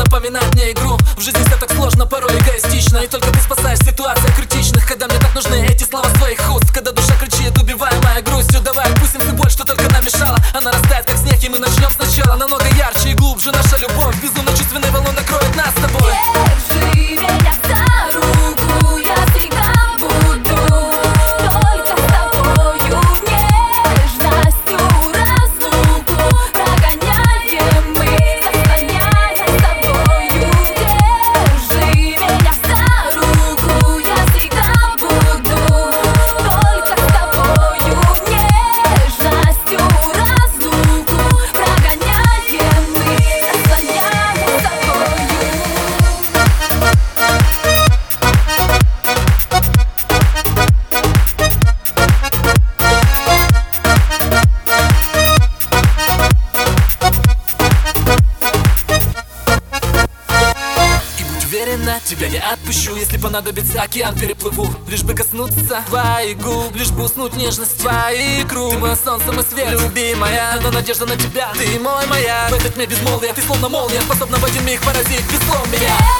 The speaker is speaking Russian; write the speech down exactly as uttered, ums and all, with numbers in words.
напоминает мне игру. В жизни все так сложно, порой эгоистично, и только ты спасаешь ситуации критичных. Когда мне так нужны эти слова с твоих уст, когда душа кричит, убиваемая грустью. Давай отпустим всю боль, что только нам мешала. Она растает как снег, и мы начнем сначала. Намного ярче и глубже наша любовь, безумно чувственной волной накроет нас с тобой. Держи меня за руку, я всегда буду только с тобою. Нежностью разлуку прогоняем мы, заслоняя с тобою. Держи меня за руку, я всегда буду только с тобою. Нежностью разлуку прогоняем мы, заслоняя с тобою. Уверена, тебя не отпущу. Если понадобится, океан переплыву. Лишь бы коснуться твоих губ, лишь бы уснуть нежность твоих рук. Ты мое солнце, мой свет, любимая, но надежда на тебя, ты мой маяк. В этот мир безмолвия, ты словно молния, способна в один миг поразить без слов меня.